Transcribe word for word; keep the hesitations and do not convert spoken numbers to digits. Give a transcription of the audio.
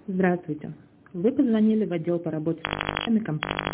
Здравствуйте. Вы позвонили в отдел по работе с компанией.